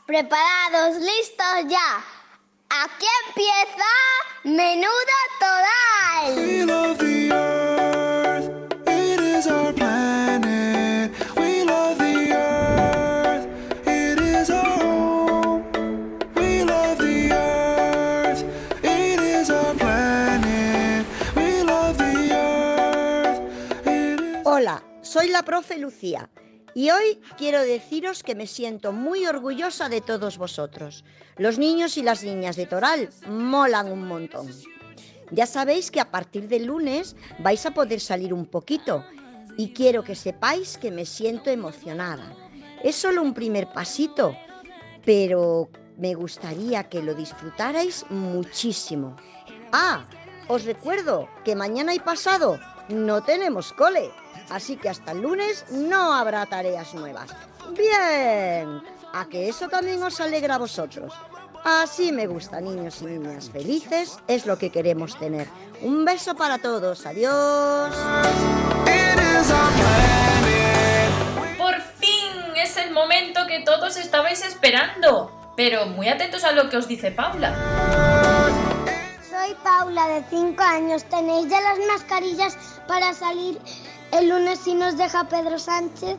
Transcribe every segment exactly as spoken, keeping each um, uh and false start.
¿Preparados? ¿Listos ya? Aquí empieza Menudo Total. We love the earth, it is our planet. We love the earth, it is our home. We love the earth, it is our planet. We love the earth, it is... Hola, soy la profe Lucía. Y hoy quiero deciros que me siento muy orgullosa de todos vosotros. Los niños y las niñas de Toral molan un montón. Ya sabéis que a partir del lunes vais a poder salir un poquito y quiero que sepáis que me siento emocionada. Es solo un primer pasito, pero me gustaría que lo disfrutarais muchísimo. Ah, os recuerdo que mañana y pasado no tenemos cole. Así que hasta el lunes no habrá tareas nuevas. ¡Bien! ¿A que eso también os alegra a vosotros? Así me gusta, niños y niñas felices, es lo que queremos tener. Un beso para todos, adiós. ¡Por fin! Es el momento que todos estabais esperando. Pero muy atentos a lo que os dice Paula. Soy Paula, de cinco años. ¿Tenéis ya las mascarillas para salir el lunes si nos deja Pedro Sánchez?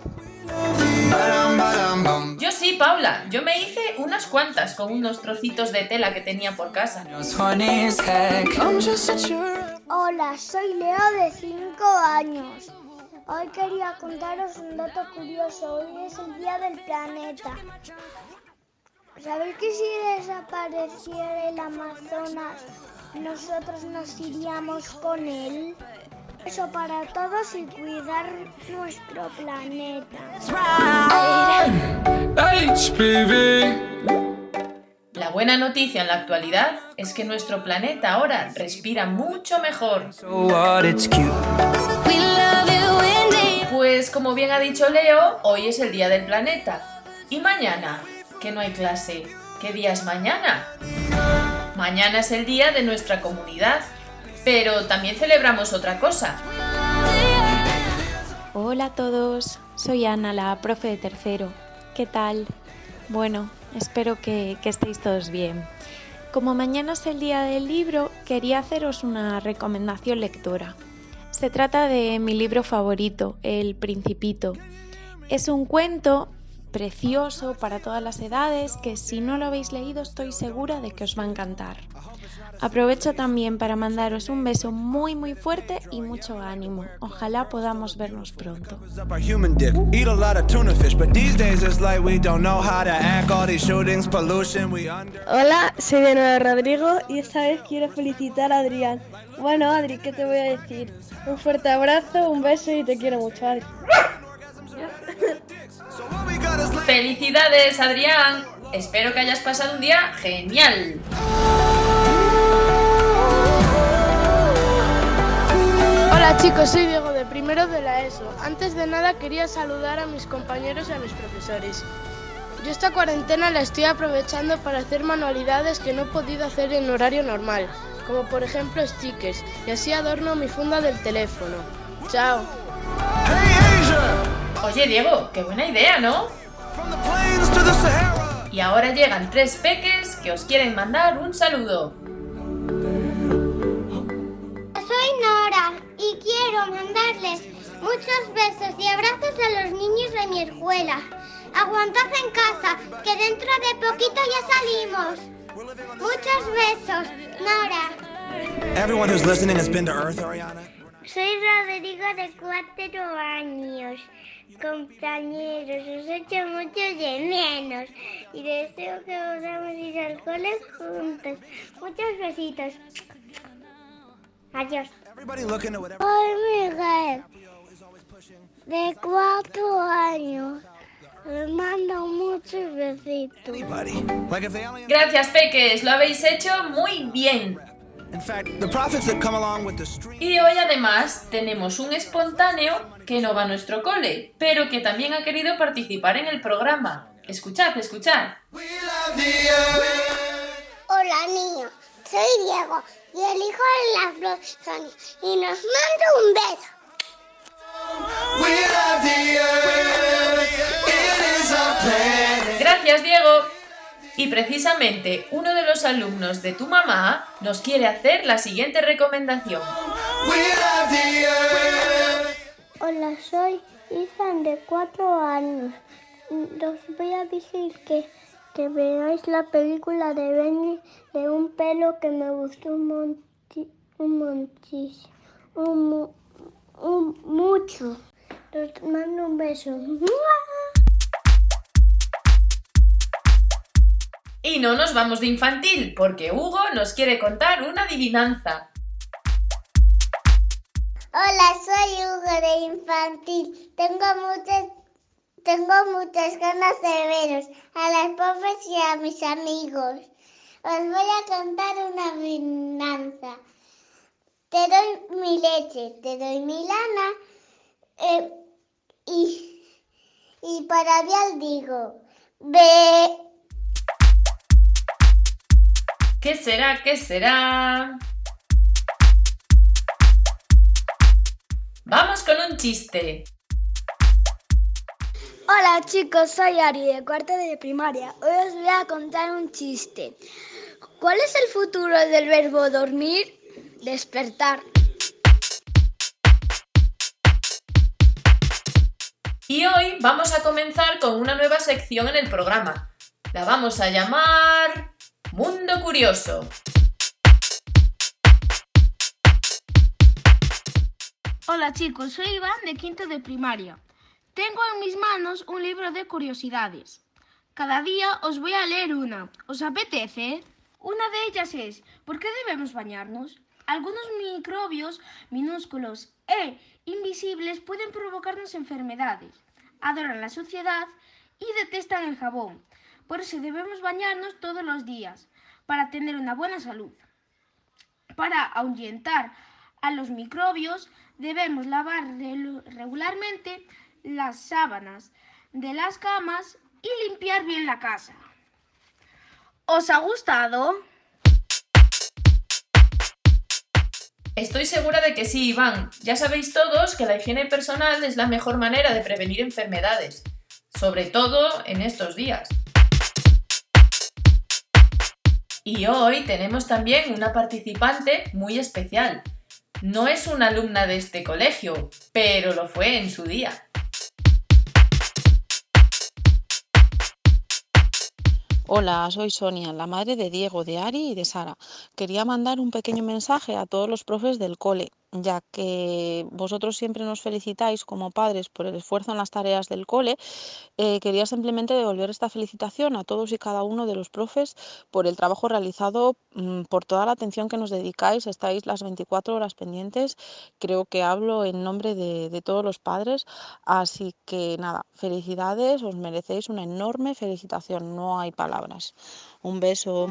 Yo sí, Paula. Yo me hice unas cuantas con unos trocitos de tela que tenía por casa. Hola, soy Leo, de cinco años. Hoy quería contaros un dato curioso. Hoy es el Día del Planeta. ¿Sabéis que si desapareciera el Amazonas, nosotros nos iríamos con él? Eso para todos y cuidar nuestro planeta. La buena noticia en la actualidad es que nuestro planeta ahora respira mucho mejor. Pues como bien ha dicho Leo, hoy es el Día del Planeta. ¿Y mañana? Que no hay clase. ¿Qué día es mañana? Mañana es el día de nuestra comunidad. Pero también celebramos otra cosa. Hola a todos, soy Ana, la profe de tercero. ¿Qué tal? Bueno, espero que, que estéis todos bien. Como mañana es el día del libro, quería haceros una recomendación lectora. Se trata de mi libro favorito, El Principito. Es un cuento precioso para todas las edades que, si no lo habéis leído, estoy segura de que os va a encantar. Aprovecho también para mandaros un beso muy muy fuerte y mucho ánimo. Ojalá podamos vernos pronto. Hola, soy de nuevo Rodrigo y esta vez quiero felicitar a Adrián. Bueno, Adri, ¿qué te voy a decir? Un fuerte abrazo, un beso y te quiero mucho, Adri. ¡Felicidades, Adrián! Espero que hayas pasado un día genial. Hola chicos, soy Diego, de primero de la ESO. Antes de nada quería saludar a mis compañeros y a mis profesores. Yo esta cuarentena la estoy aprovechando para hacer manualidades que no he podido hacer en horario normal, como por ejemplo stickers, y así adorno mi funda del teléfono. Chao. Oye Diego, qué buena idea, ¿no? Y ahora llegan tres peques que os quieren mandar un saludo. Soy Nora y quiero mandarles muchos besos y abrazos a los niños de mi escuela. Aguantad en casa, que dentro de poquito ya salimos. Muchos besos, Nora. Everyone who's listening has been to Earth, Ariana. Soy Rodrigo, de cuatro años. Compañeros, os echo mucho de menos y deseo que podamos ir al cole juntos. Muchos besitos. Adiós. Soy Miguel, de cuatro años. Les mando muchos besitos. Gracias, peques, lo habéis hecho muy bien. Y hoy además tenemos un espontáneo que no va a nuestro cole, pero que también ha querido participar en el programa. Escuchad, escuchad. Hola niños, soy Diego y el hijo de la flor Sonia y nos mando un beso. Gracias, Diego. Y precisamente uno de los alumnos de tu mamá nos quiere hacer la siguiente recomendación. Hola, soy Ethan de cuatro años. Os voy a decir que, que veáis la película de Benny de un pelo que me gustó un, monti, un montísimo, un, un, mucho. Os mando un beso. Y no nos vamos de infantil, porque Hugo nos quiere contar una adivinanza. Hola, soy Hugo de infantil. Tengo muchas, tengo muchas ganas de veros, a las profes y a mis amigos. Os voy a contar una adivinanza. Te doy mi leche, te doy mi lana, eh, y, y para bien digo, ve... ¿Qué será? ¿Qué será? Vamos con un chiste. Hola chicos, soy Ari de cuarto de primaria. Hoy os voy a contar un chiste. ¿Cuál es el futuro del verbo dormir? Despertar. Y hoy vamos a comenzar con una nueva sección en el programa. La vamos a llamar Mundo Curioso. Hola chicos, soy Iván de quinto de primaria. Tengo en mis manos un libro de curiosidades. Cada día os voy a leer una. ¿Os apetece? Una de ellas es, ¿por qué debemos bañarnos? Algunos microbios minúsculos e invisibles pueden provocarnos enfermedades. Adoran la suciedad y detestan el jabón. Por eso debemos bañarnos todos los días, para tener una buena salud. Para ahuyentar a los microbios, debemos lavar regularmente las sábanas de las camas y limpiar bien la casa. ¿Os ha gustado? Estoy segura de que sí, Iván. Ya sabéis todos que la higiene personal es la mejor manera de prevenir enfermedades, sobre todo en estos días. Y hoy tenemos también una participante muy especial. No es una alumna de este colegio, pero lo fue en su día. Hola, soy Sonia, la madre de Diego, de Ari y de Sara. Quería mandar un pequeño mensaje a todos los profes del cole, ya que vosotros siempre nos felicitáis como padres por el esfuerzo en las tareas del cole. Eh, quería simplemente devolver esta felicitación a todos y cada uno de los profes por el trabajo realizado, mmm, por toda la atención que nos dedicáis. Estáis las veinticuatro horas pendientes. Creo que hablo en nombre de, de todos los padres. Así que nada, felicidades, os merecéis una enorme felicitación. No hay palabras. Un beso.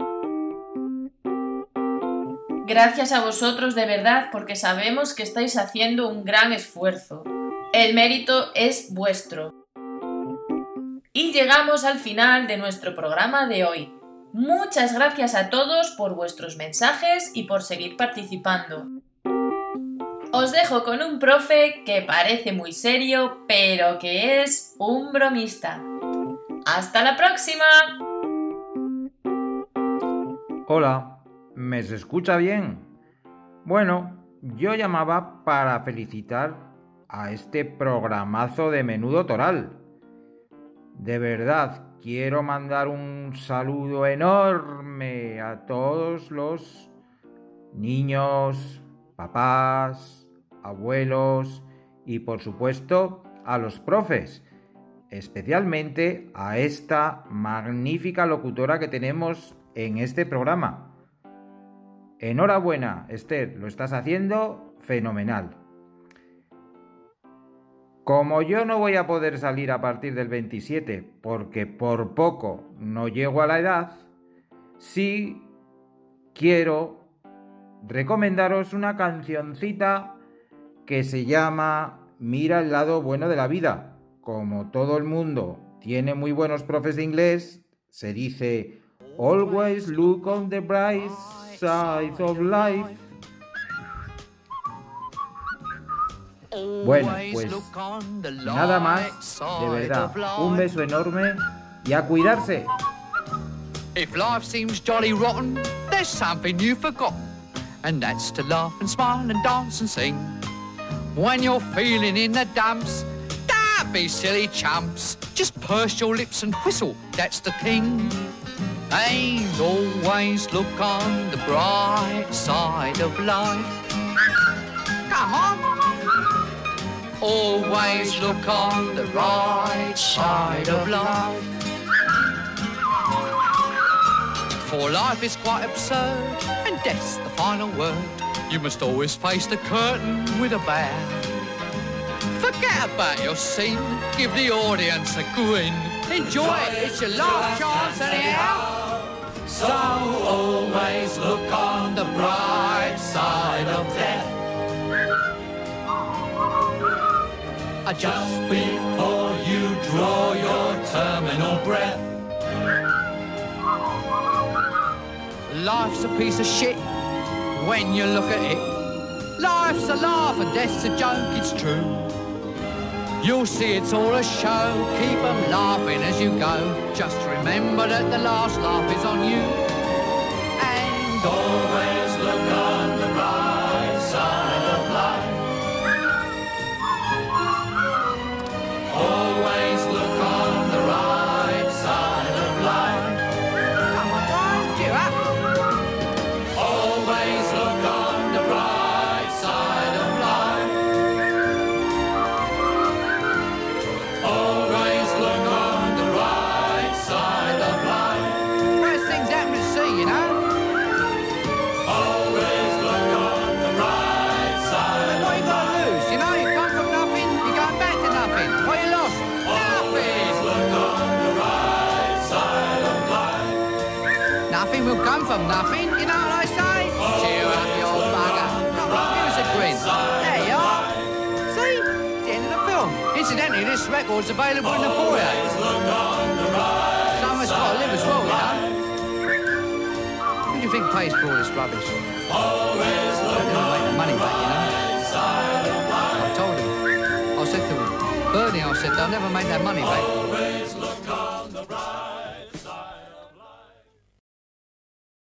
Gracias a vosotros de verdad, porque sabemos que estáis haciendo un gran esfuerzo. El mérito es vuestro. Y llegamos al final de nuestro programa de hoy. Muchas gracias a todos por vuestros mensajes y por seguir participando. Os dejo con un profe que parece muy serio, pero que es un bromista. ¡Hasta la próxima! Hola, ¿me se escucha bien? Bueno, yo llamaba para felicitar a este programazo de Menudo Toral. De verdad, quiero mandar un saludo enorme a todos los niños, papás, abuelos y por supuesto a los profes, especialmente a esta magnífica locutora que tenemos en este programa. Enhorabuena, Esther, lo estás haciendo fenomenal. Como yo no voy a poder salir a partir del veintisiete porque por poco no llego a la edad, sí quiero recomendaros una cancioncita que se llama Mira el lado bueno de la vida. Como todo el mundo tiene muy buenos profes de inglés, se dice Always look on the bright side of life. Bueno, pues nada más, de verdad, un beso enorme y a cuidarse. If life seems jolly rotten, there's something you've forgotten, and that's to laugh and smile and dance and sing. When you're feeling in the dumps, don't be silly chumps. Just purse your lips and whistle, that's the thing. And always look on the bright side of life. Come on. Always look on the right side of life. For life is quite absurd, and death's the final word. You must always face the curtain with a bow. Forget about your sin, give the audience a grin. Enjoy it, it's your last chance anyhow. So always look on the bright side of death. Just before you draw your terminal breath. Life's a piece of shit when you look at it. Life's a laugh and death's a joke, it's true. You'll see it's all a show, keep 'em laughing as you go. Just remember that the last laugh is on you. And always look on the bright side of life. Always look on the right side of life. Come on, Brian, cheer up. Always look on the right side of life. Always look on the right side of life. First things happen to see, you know. Always look on the right side. But what you got to lose? You know, you come from nothing, you're going back to nothing. What you lost? Nothing. Look on the right side of life. Nothing will come from nothing, you know what I say? Cheer up, you old bugger. Come on, give us a grin. There you are. See? It's the end of the film. Incidentally, this record's available in the foyer. Someone's got to live as well, you know. Who do you think pays for all this rubbish? Always look on make the money back, you know. I told him. I said to him, Bernie, I said, they'll never make that money back.